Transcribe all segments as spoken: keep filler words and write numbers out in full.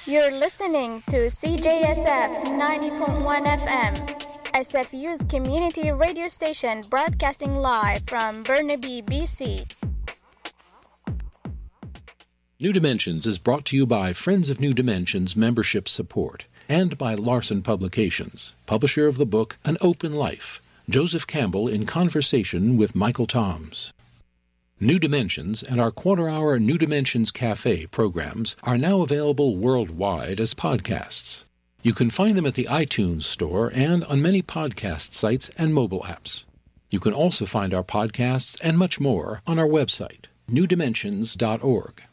You're listening to C J S F ninety point one F M, S F U's community radio station broadcasting live from Burnaby, B C. New Dimensions is brought to you by Friends of New Dimensions membership support and by Larson Publications, publisher of the book An Open Life, Joseph Campbell in conversation with Michael Toms. New Dimensions and our quarter-hour New Dimensions Cafe programs are now available worldwide as podcasts. You can find them at the iTunes Store and on many podcast sites and mobile apps. You can also find our podcasts and much more on our website, new dimensions dot org.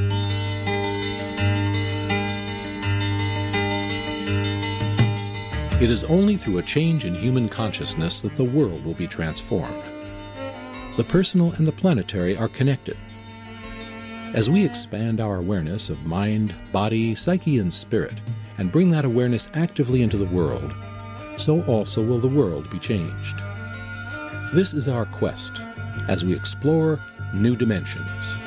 It is only through a change in human consciousness that the world will be transformed. The personal and the planetary are connected. As we expand our awareness of mind, body, psyche, and spirit, and bring that awareness actively into the world, so also will the world be changed. This is our quest as we explore new dimensions.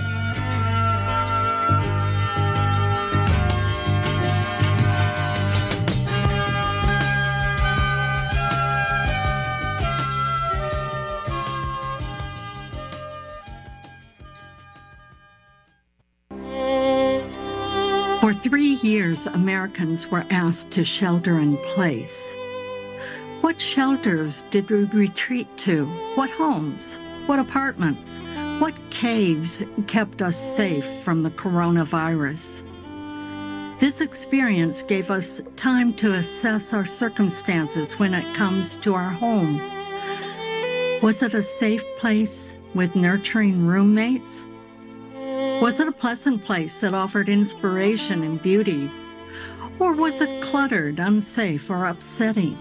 For three years, Americans were asked to shelter in place. What shelters did we retreat to? What homes? What apartments? What caves kept us safe from the coronavirus? This experience gave us time to assess our circumstances when it comes to our home. Was it a safe place with nurturing roommates? Was it a pleasant place that offered inspiration and beauty? Or was it cluttered, unsafe, or upsetting?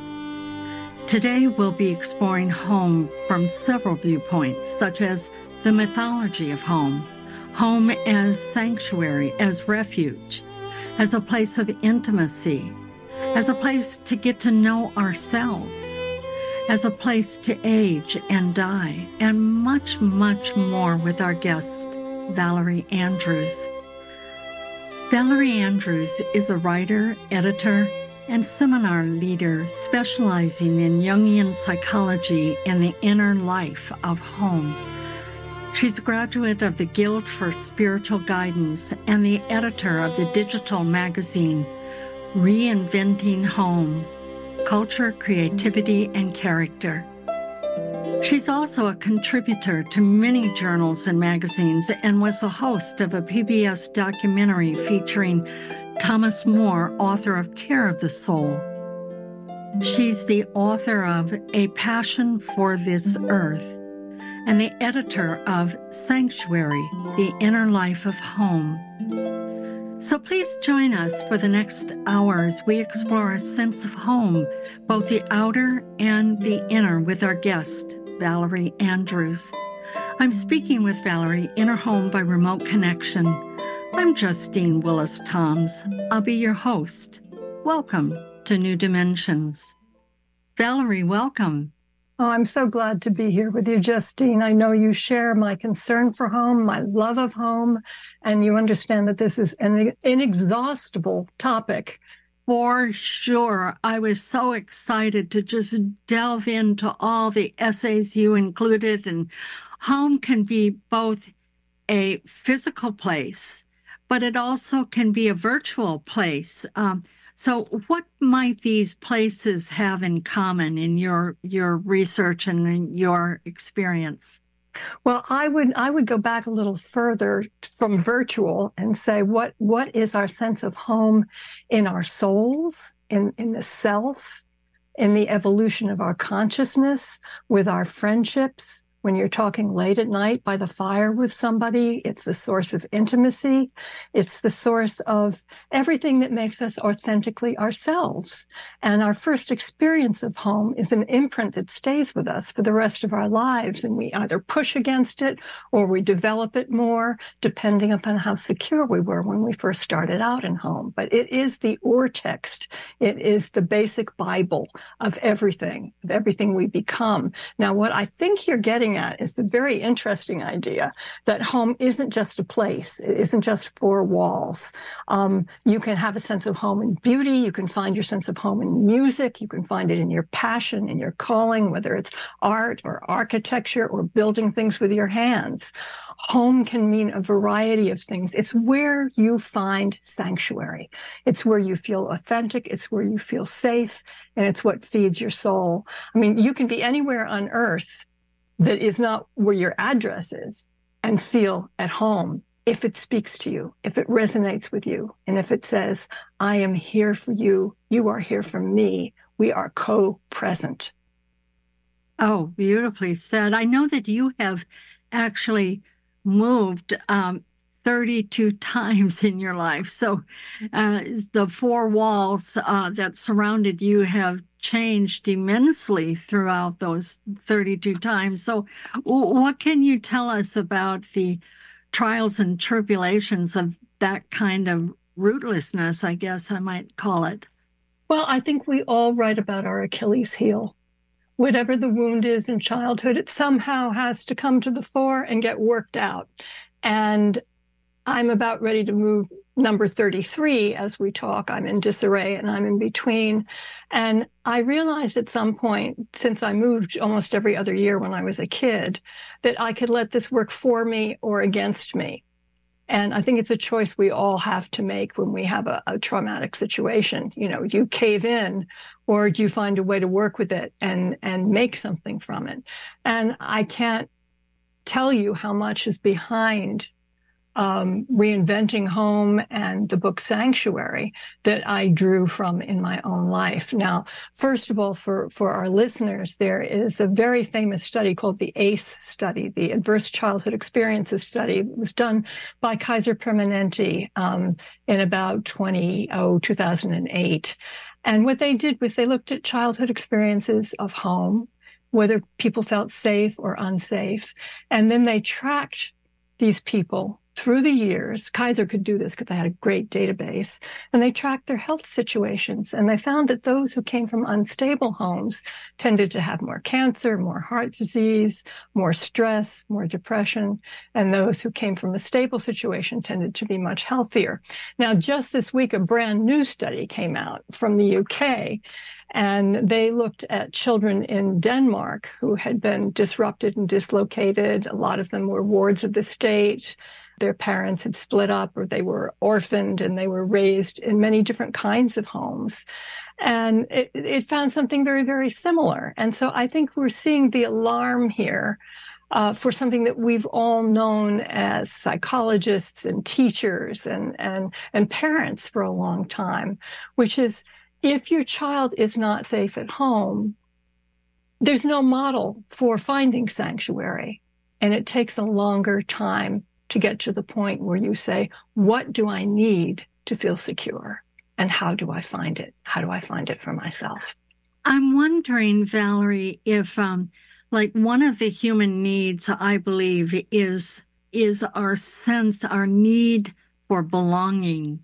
Today, we'll be exploring home from several viewpoints, such as the mythology of home, home as sanctuary, as refuge, as a place of intimacy, as a place to get to know ourselves, as a place to age and die, and much, much more with our guest, Valerie Andrews. Valerie Andrews is a writer, editor, and seminar leader specializing in Jungian psychology and the inner life of home. She's a graduate of the Guild for Spiritual Guidance and the editor of the digital magazine Reinventing Home: Culture, Creativity, and Character. She's also a contributor to many journals and magazines and was the host of a P B S documentary featuring Thomas More, author of Care of the Soul. She's the author of A Passion for This Earth and the editor of Sanctuary, The Inner Life of Home. So please join us for the next hour as we explore a sense of home, both the outer and the inner, with our guest, Valerie Andrews. I'm speaking with Valerie in her home by remote connection. I'm Justine Willis Toms. I'll be your host. Welcome to New Dimensions. Valerie, welcome. Oh, I'm so glad to be here with you, Justine. I know you share my concern for home, my love of home, and you understand that this is an inexhaustible topic. For sure. I was so excited to just delve into all the essays you included. And home can be both a physical place, but it also can be a virtual place. Um, so what might these places have in common in your your research and in your experience? Well, I would I would go back a little further from virtual and say what what is our sense of home in our souls, in, in the self, in the evolution of our consciousness, with our friendships. When you're talking late at night by the fire with somebody, it's the source of intimacy. It's the source of everything that makes us authentically ourselves. And our first experience of home is an imprint that stays with us for the rest of our lives. And we either push against it or we develop it more, depending upon how secure we were when we first started out in home. But it is the ur-text. It is the basic Bible of everything, of everything we become. Now, what I think you're getting getting at is the very interesting idea that home isn't just a place. It isn't just four walls. Um, you can have a sense of home in beauty. You can find your sense of home in music. You can find it in your passion, in your calling, whether it's art or architecture or building things with your hands. Home can mean a variety of things. It's where you find sanctuary. It's where you feel authentic. It's where you feel safe. And it's what feeds your soul. I mean, you can be anywhere on earth that is not where your address is and feel at home if it speaks to you, if it resonates with you, and if it says, I am here for you. You are here for me. We are co-present. Oh, beautifully said. I know that you have actually moved um, thirty-two times in your life. So uh, the four walls uh, that surrounded you have changed immensely throughout those thirty-two times. So w- what can you tell us about the trials and tribulations of that kind of rootlessness, I guess I might call it? Well, I think we all write about our Achilles heel. Whatever the wound is in childhood, it somehow has to come to the fore and get worked out. And I'm about ready to move number thirty-three as we talk. I'm in disarray and I'm in between. And I realized at some point, since I moved almost every other year when I was a kid, that I could let this work for me or against me. And I think it's a choice we all have to make when we have a, a traumatic situation. You know, do you cave in or do you find a way to work with it and, and make something from it? And I can't tell you how much is behind um, reinventing home and the book Sanctuary that I drew from in my own life. Now, first of all, for, for our listeners, there is a very famous study called the A C E study, the Adverse Childhood Experiences study. It was done by Kaiser Permanente um, in about twenty oh, two thousand eight. And what they did was they looked at childhood experiences of home, whether people felt safe or unsafe, and then they tracked these people through the years. Kaiser could do this because they had a great database, and they tracked their health situations. And they found that those who came from unstable homes tended to have more cancer, more heart disease, more stress, more depression. And those who came from a stable situation tended to be much healthier. Now, just this week, a brand new study came out from the U K, and they looked at children in Denmark who had been disrupted and dislocated. A lot of them were wards of the state. Their parents had split up or they were orphaned, and they were raised in many different kinds of homes. And it, it found something very, very similar. And so I think we're seeing the alarm here uh, for something that we've all known as psychologists and teachers and, and, and parents for a long time, which is if your child is not safe at home, there's no model for finding sanctuary. And it takes a longer time to get to the point where you say, what do I need to feel secure? And how do I find it? How do I find it for myself? I'm wondering, Valerie, if um, like one of the human needs, I believe, is, is our sense, our need for belonging.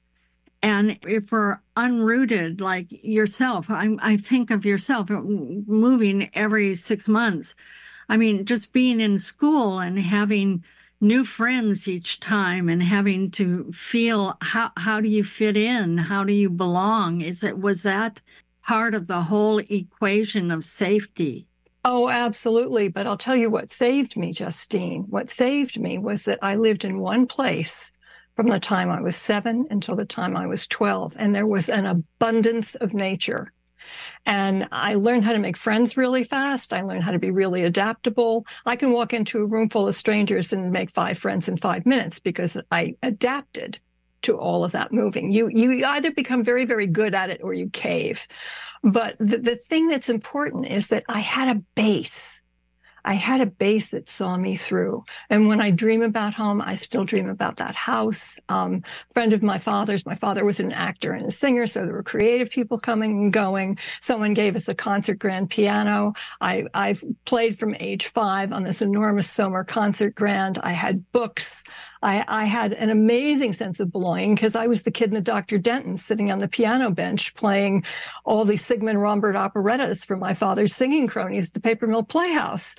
And if we're unrooted, like yourself, I, I think of yourself moving every six months. I mean, just being in school and having new friends each time and having to feel how how do you fit in? How do you belong? Is it was that part of the whole equation of safety? Oh, absolutely. But I'll tell you what saved me, Justine. What saved me was that I lived in one place from the time I was seven until the time I was twelve. And there was an abundance of nature. And I learned how to make friends really fast. I learned how to be really adaptable. I can walk into a room full of strangers and make five friends in five minutes because I adapted to all of that moving. You, you either become very, very good at it or you cave. But the, the thing that's important is that I had a base. I had a base that saw me through. And when I dream about home, I still dream about that house. Um, friend of my father's, my father was an actor and a singer, so there were creative people coming and going. Someone gave us a concert grand piano. I, I've played from age five on this enormous Sommer concert grand. I had books. I, I had an amazing sense of belonging because I was the kid in the Doctor Denton sitting on the piano bench playing all these Sigmund Rombert operettas from my father's singing cronies at the Paper Mill Playhouse.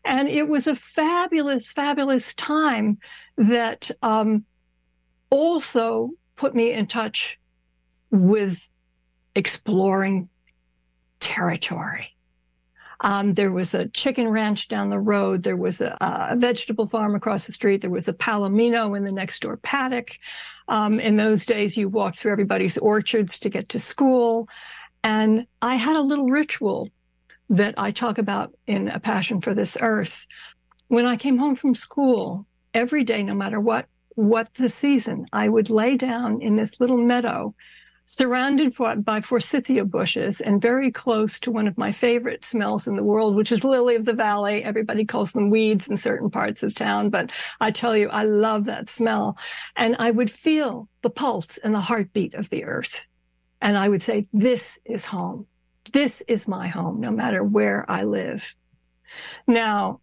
And it was a fabulous, fabulous time that um, also put me in touch with exploring territory. Um, there was a chicken ranch down the road. There was a, a vegetable farm across the street. There was a palomino in the next door paddock. Um, in those days, you walked through everybody's orchards to get to school. And I had a little ritual that I talk about in A Passion for This Earth. When I came home from school, every day, no matter what, what the season, I would lay down in this little meadow surrounded for, by forsythia bushes and very close to one of my favorite smells in the world, which is lily of the valley. Everybody calls them weeds in certain parts of town, but I tell you, I love that smell. And I would feel the pulse and the heartbeat of the earth. And I would say, this is home. This is my home, no matter where I live. Now,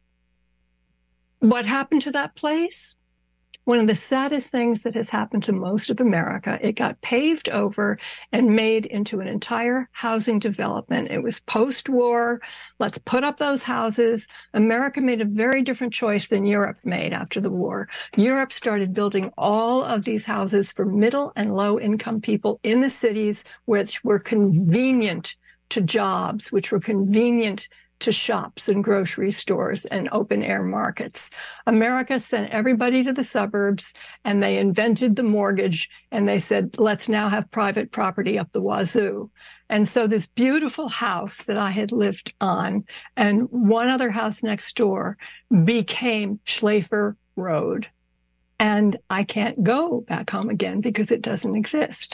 what happened to that place? One of the saddest things that has happened to most of America, it got paved over and made into an entire housing development. It was post-war. Let's put up those houses. America made a very different choice than Europe made after the war. Europe started building all of these houses for middle and low-income people in the cities, which were convenient to jobs, which were convenient to shops and grocery stores and open air markets. America sent everybody to the suburbs, and they invented the mortgage, and they said, let's now have private property up the wazoo. And so this beautiful house that I had lived on and one other house next door became Schlafer Road. And I can't go back home again because it doesn't exist.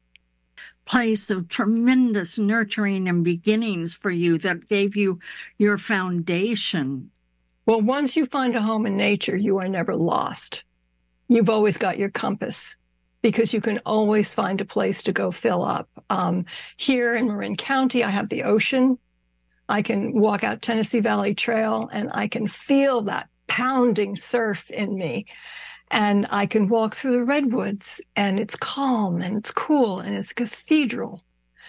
Place of tremendous nurturing and beginnings for you that gave you your foundation. Well, once you find a home in nature, you are never lost. You've always got your compass because you can always find a place to go fill up. Um, here in Marin County, I have the ocean. I can walk out Tennessee Valley Trail and I can feel that pounding surf in me. And I can walk through the redwoods and it's calm and it's cool and it's cathedral.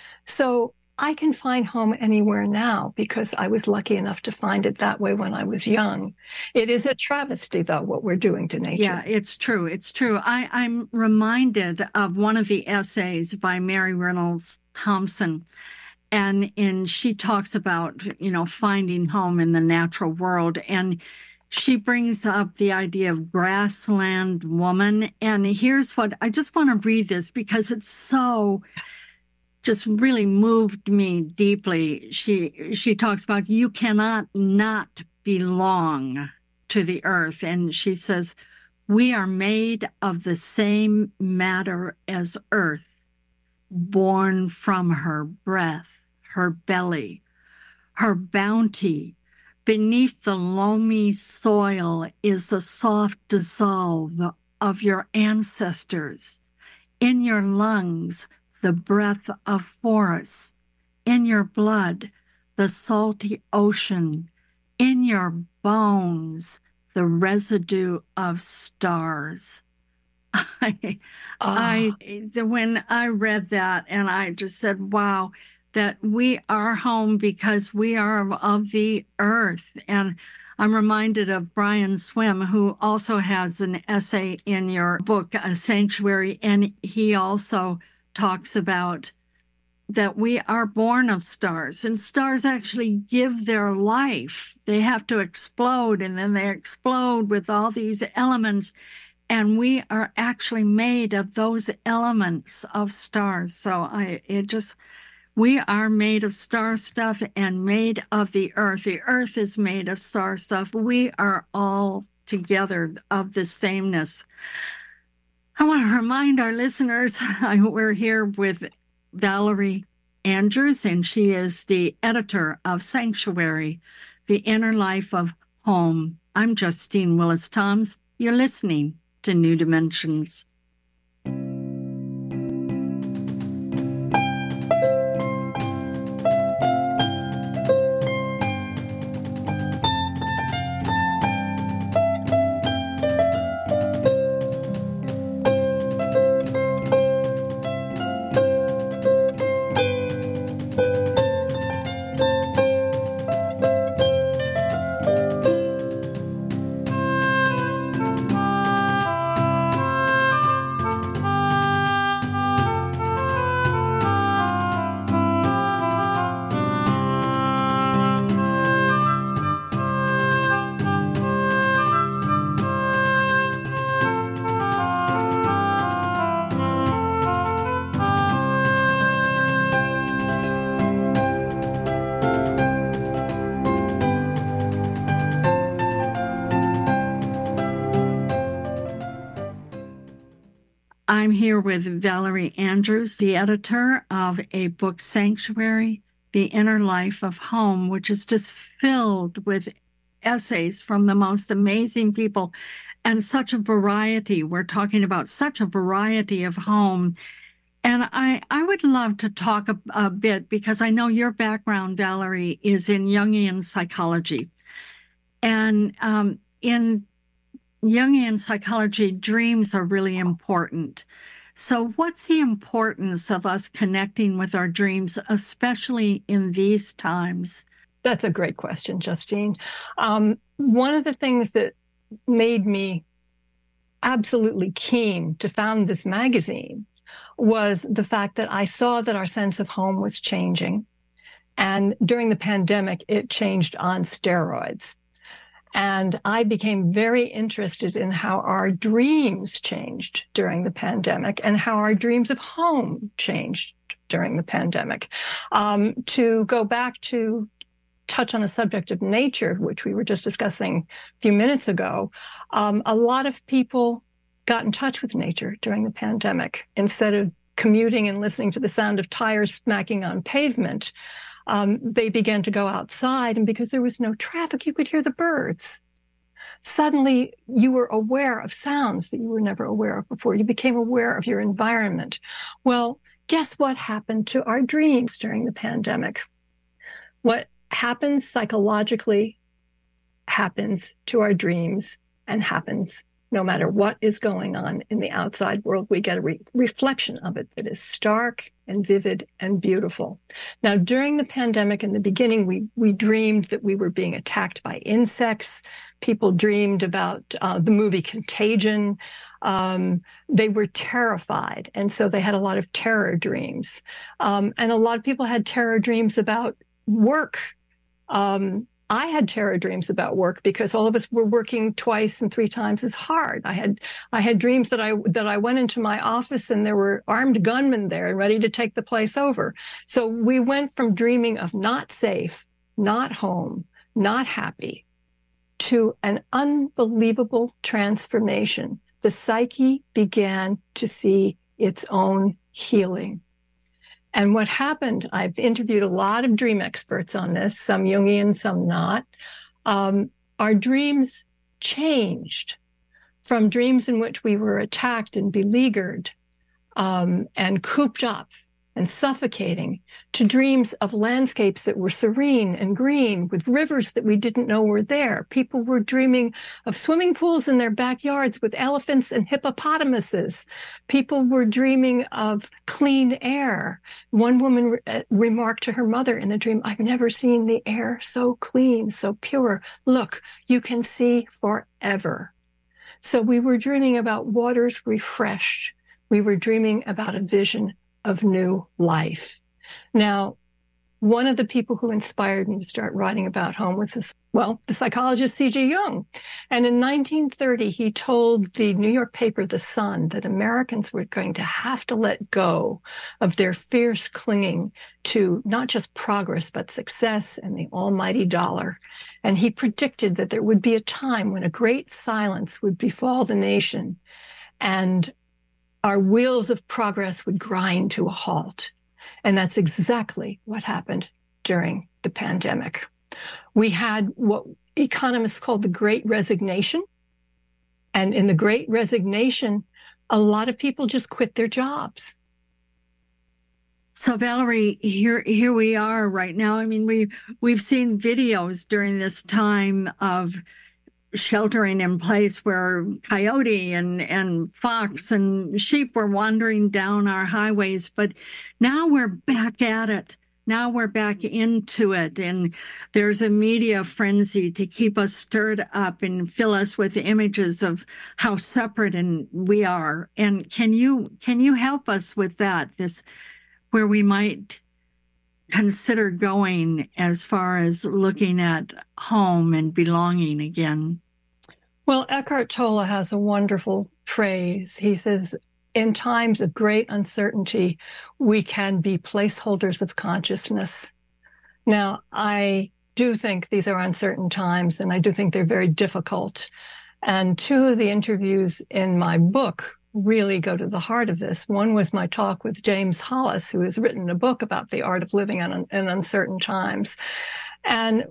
So I can find home anywhere now because I was lucky enough to find it that way when I was young. It is a travesty, though, what we're doing to nature. Yeah, it's true. It's true. I, I'm reminded of one of the essays by Mary Reynolds Thompson. And, and she talks about, you know, finding home in the natural world. And she brings up the idea of grassland woman. And here's what, I just want to read this because it's so, just really moved me deeply. She, she talks about you cannot not belong to the earth. And she says, we are made of the same matter as earth, born from her breath, her belly, her bounty. Beneath the loamy soil is the soft dissolve of your ancestors. In your lungs, the breath of forests. In your blood, the salty ocean. In your bones, the residue of stars. I, oh. I, the, when I read that, and I just said, wow, that we are home because we are of the earth. And I'm reminded of Brian Swim, who also has an essay in your book, A Sanctuary, and he also talks about that we are born of stars, and stars actually give their life. They have to explode, and then they explode with all these elements, and we are actually made of those elements of stars. So I, it just... We are made of star stuff and made of the earth. The earth is made of star stuff. We are all together of the sameness. I want to remind our listeners, we're here with Valerie Andrews, and she is the editor of Sanctuary, The Inner Life of Home. I'm Justine Willis-Toms. You're listening to New Dimensions. I'm here with Valerie Andrews, the editor of a book, Sanctuary, The Inner Life of Home, which is just filled with essays from the most amazing people and such a variety. We're talking about such a variety of home. And I, I would love to talk a, a bit, because I know your background, Valerie, is in Jungian psychology. And um, in Jungian psychology, dreams are really important. So what's the importance of us connecting with our dreams, especially in these times? That's a great question, Justine. Um, one of the things that made me absolutely keen to found this magazine was the fact that I saw that our sense of home was changing. And during the pandemic, it changed on steroids. And I became very interested in how our dreams changed during the pandemic and how our dreams of home changed during the pandemic. Um, to go back to touch on the subject of nature, which we were just discussing a few minutes ago, um, a lot of people got in touch with nature during the pandemic. Instead of commuting and listening to the sound of tires smacking on pavement, um, they began to go outside, and because there was no traffic, you could hear the birds. Suddenly, you were aware of sounds that you were never aware of before. You became aware of your environment. Well, guess what happened to our dreams during the pandemic? What happens psychologically happens to our dreams and happens no matter what is going on in the outside world. We get a re- reflection of it that is stark and vivid and beautiful. Now, during the pandemic, in the beginning, we we dreamed that we were being attacked by insects. People dreamed about uh, the movie Contagion. Um, they were terrified, and so they had a lot of terror dreams. Um, and a lot of people had terror dreams about work. Um, I had terror dreams about work because all of us were working twice and three times as hard. I had I had dreams that I that I went into my office and there were armed gunmen there and ready to take the place over. So we went from dreaming of not safe, not home, not happy, to an unbelievable transformation. The psyche began to see its own healing. And what happened, I've interviewed a lot of dream experts on this, some Jungian, some not. Um, our dreams changed from dreams in which we were attacked and beleaguered um, and cooped up and suffocating, to dreams of landscapes that were serene and green with rivers that we didn't know were there. People were dreaming of swimming pools in their backyards with elephants and hippopotamuses. People were dreaming of clean air. One woman re- remarked to her mother in the dream, "I've never seen the air so clean, so pure. Look, you can see forever." So we were dreaming about waters refreshed. We were dreaming about a vision of new life. Now, one of the people who inspired me to start writing about home was this, well, the psychologist C G Jung. And in nineteen thirty, he told the New York paper, The Sun, that Americans were going to have to let go of their fierce clinging to not just progress, but success and the almighty dollar. And he predicted that there would be a time when a great silence would befall the nation and our wheels of progress would grind to a halt. And that's exactly what happened during the pandemic. We had what economists call the Great Resignation. And in the Great Resignation, a lot of people just quit their jobs. So Valerie, here here we are right now. I mean, we we've seen videos during this time of sheltering in place where coyote and, and fox and sheep were wandering down our highways. But now we're back at it. Now we're back into it. And there's a media frenzy to keep us stirred up and fill us with images of how separate and we are. And can you can you help us with that, this where we might consider going as far as looking at home and belonging again? Well, Eckhart Tolle has a wonderful phrase. He says, in times of great uncertainty, we can be placeholders of consciousness. Now, I do think these are uncertain times, and I do think they're very difficult. And two of the interviews in my book really go to the heart of this. One was my talk with James Hollis, who has written a book about the art of living in, in uncertain times. And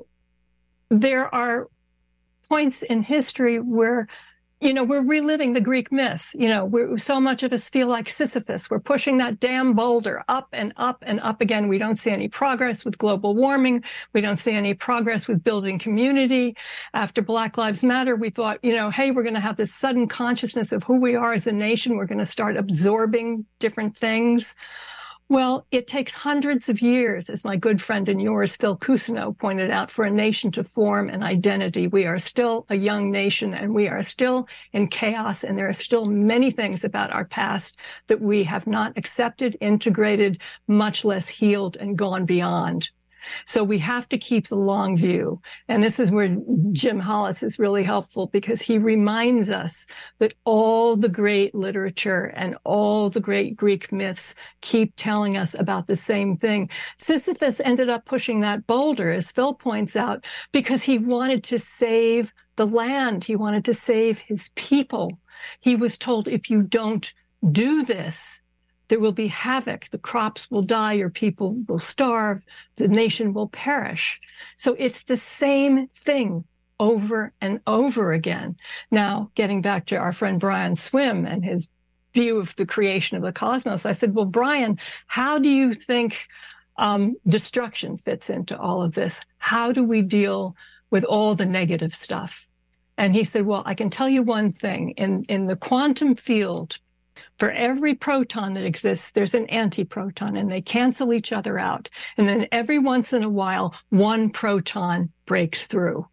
there are points in history where, you know, we're reliving the Greek myth. You know, we're, so much of us feel like Sisyphus. We're pushing that damn boulder up and up and up again. We don't see any progress with global warming. We don't see any progress with building community. After Black Lives Matter, we thought, you know, hey, we're going to have this sudden consciousness of who we are as a nation. We're going to start absorbing different things. Well, it takes hundreds of years, as my good friend and yours, Phil Cousineau, pointed out, for a nation to form an identity. We are still a young nation, and we are still in chaos, and there are still many things about our past that we have not accepted, integrated, much less healed and gone beyond. So we have to keep the long view. And this is where Jim Hollis is really helpful, because he reminds us that all the great literature and all the great Greek myths keep telling us about the same thing. Sisyphus ended up pushing that boulder, as Phil points out, because he wanted to save the land. He wanted to save his people. He was told, if you don't do this, there will be havoc. The crops will die. Your people will starve. The nation will perish. So it's the same thing over and over again. Now, getting back to our friend Brian Swimme and his view of the creation of the cosmos, I said, well, Brian, how do you think um, destruction fits into all of this? How do we deal with all the negative stuff? And he said, well, I can tell you one thing. In, in the quantum field, for every proton that exists, there's an antiproton, and they cancel each other out. And then every once in a while, one proton breaks through.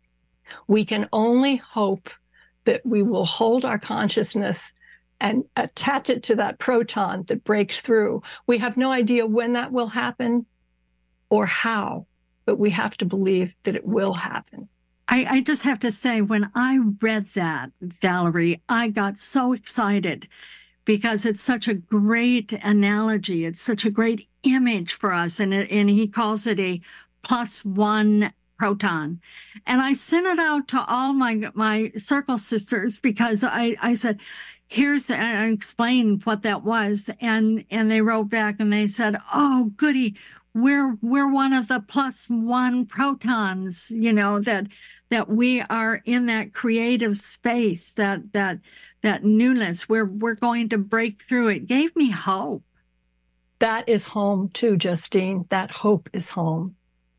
We can only hope that we will hold our consciousness and attach it to that proton that breaks through. We have no idea when that will happen or how, but we have to believe that it will happen. I, I just have to say, when I read that, Valerie, I got so excited because it's such a great analogy. It's such a great image for us. And, it, and he calls it a plus one proton. And I sent it out to all my, my circle sisters because I, I said, here's, and I explained what that was. And, and they wrote back and they said, oh, goody, we're, we're one of the plus one protons, you know, that, that we are in that creative space, that, that, that newness. We're, we're going to break through. It gave me hope. That is home too, Justine. That hope is home.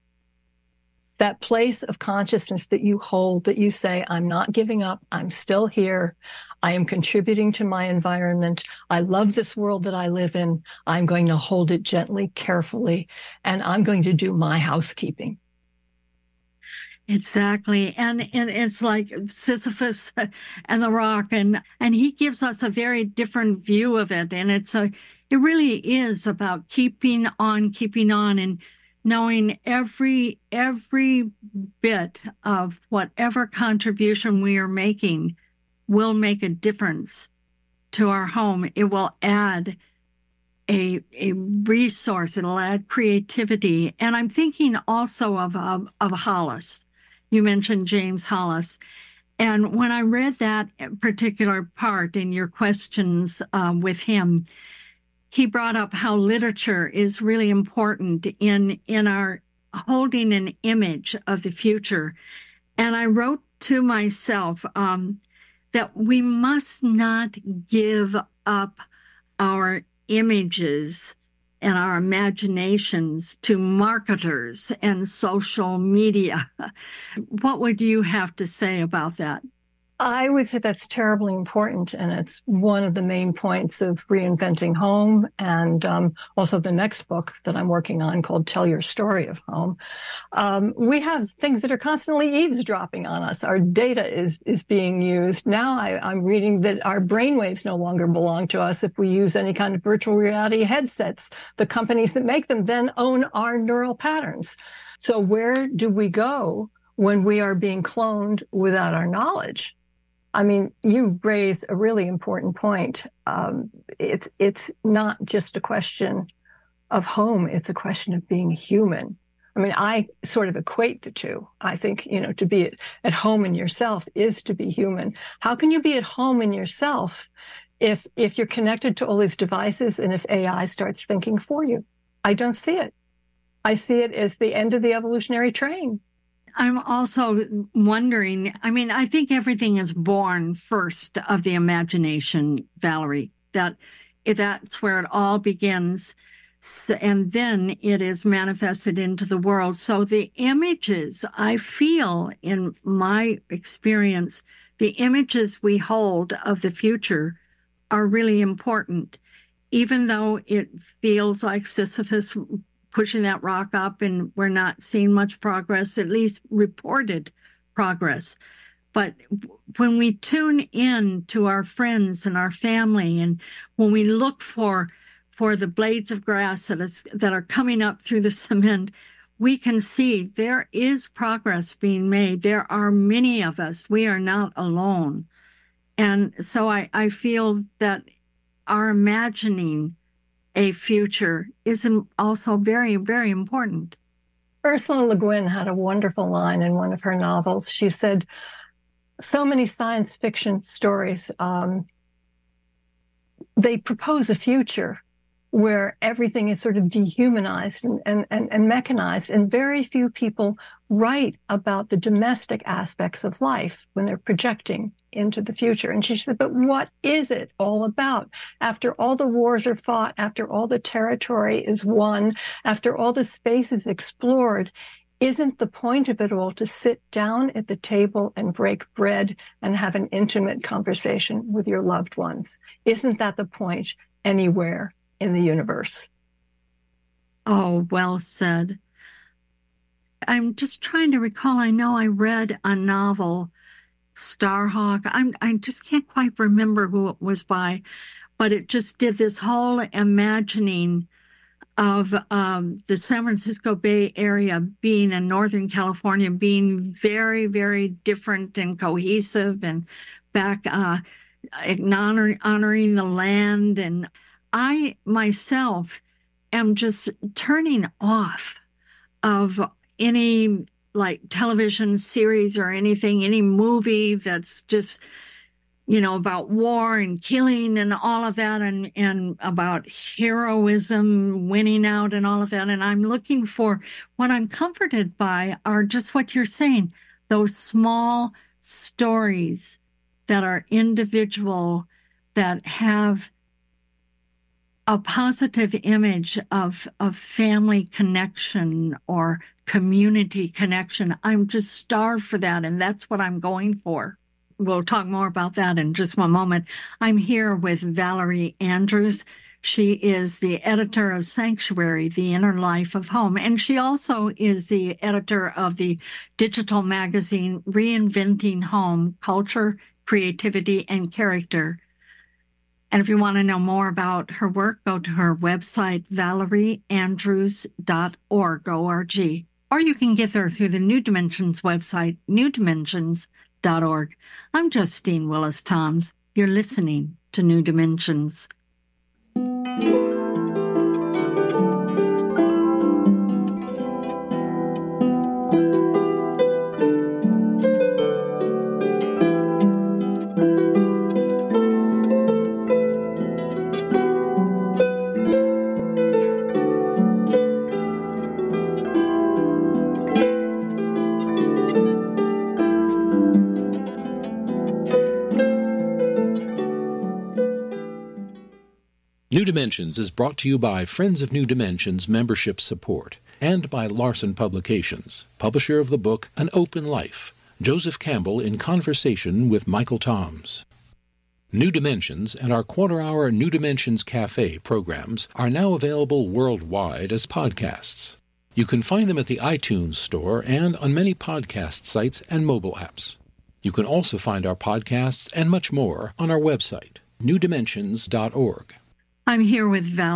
That place of consciousness that you hold, that you say, I'm not giving up. I'm still here. I am contributing to my environment. I love this world that I live in. I'm going to hold it gently, carefully, and I'm going to do my housekeeping. Exactly. And and it's like Sisyphus and the rock, and and he gives us a very different view of it. And it's a it really is about keeping on, keeping on, and knowing every every bit of whatever contribution we are making will make a difference to our home. It will add a a resource. It'll add creativity. And I'm thinking also of of, of Hollis. You mentioned James Hollis. And when I read that particular part in your questions um, with him, he brought up how literature is really important in, in our holding an image of the future. And I wrote to myself um, that we must not give up our images and our imaginations to marketers and social media. What would you have to say about that? I would say that's terribly important, and it's one of the main points of Reinventing Home, and um, also the next book that I'm working on called Tell Your Story of Home. Um, we have things that are constantly eavesdropping on us. Our data is is being used. Now I, I'm reading that our brainwaves no longer belong to us if we use any kind of virtual reality headsets. The companies that make them then own our neural patterns. So where do we go when we are being cloned without our knowledge? I mean, you raised a really important point. Um, it's it's not just a question of home. It's a question of being human. I mean, I sort of equate the two. I think, you know, to be at home in yourself is to be human. How can you be at home in yourself if if you're connected to all these devices and if A I starts thinking for you. I don't see it. I see it as the end of the evolutionary train. I'm also wondering, I mean, I think everything is born first of the imagination, Valerie, that that's where it all begins. And then it is manifested into the world. So the images, I feel in my experience, the images we hold of the future are really important, even though it feels like Sisyphus pushing that rock up and we're not seeing much progress, at least reported progress. But when we tune in to our friends and our family, and when we look for for the blades of grass that is that are coming up through the cement, we can see there is progress being made. There are many of us. We are not alone. And so I, I feel that our imagining a future is also very, very important. Ursula Le Guin had a wonderful line in one of her novels. She said, so many science fiction stories, um, they propose a future where everything is sort of dehumanized and, and, and, and mechanized, and very few people write about the domestic aspects of life when they're projecting into the future. And she said, but what is it all about? After all the wars are fought, after all the territory is won, after all the space is explored, isn't the point of it all to sit down at the table and break bread and have an intimate conversation with your loved ones? Isn't that the point anywhere in the universe? Oh, well said. I'm just trying to recall. I know I read a novel, Starhawk. I'm, I just can't quite remember who it was by, but it just did this whole imagining of um, the San Francisco Bay Area being in Northern California, being very, very different and cohesive, and back uh, honor, honoring the land. And I myself am just turning off of any like television series or anything, any movie that's just, you know, about war and killing and all of that, and, and about heroism, winning out and all of that. And I'm looking for, what I'm comforted by are just what you're saying, those small stories that are individual, that have a positive image of, of family connection or community connection. I'm just starved for that, and that's what I'm going for. We'll talk more about that in just one moment. I'm here with Valerie Andrews. She is the editor of Sanctuary, The Inner Life of Home, and she also is the editor of the digital magazine Reinventing Home, Culture, Creativity, and Character. And if you want to know more about her work, go to her website, valerie andrews dot org, O R G. Or you can get there through the New Dimensions website, new dimensions dot org. I'm Justine Willis-Toms. You're listening to New Dimensions. New Dimensions is brought to you by Friends of New Dimensions membership support and by Larson Publications, publisher of the book An Open Life, Joseph Campbell in conversation with Michael Toms. New Dimensions and our quarter-hour New Dimensions Cafe programs are now available worldwide as podcasts. You can find them at the iTunes Store and on many podcast sites and mobile apps. You can also find our podcasts and much more on our website, new dimensions dot org. I'm here with Val.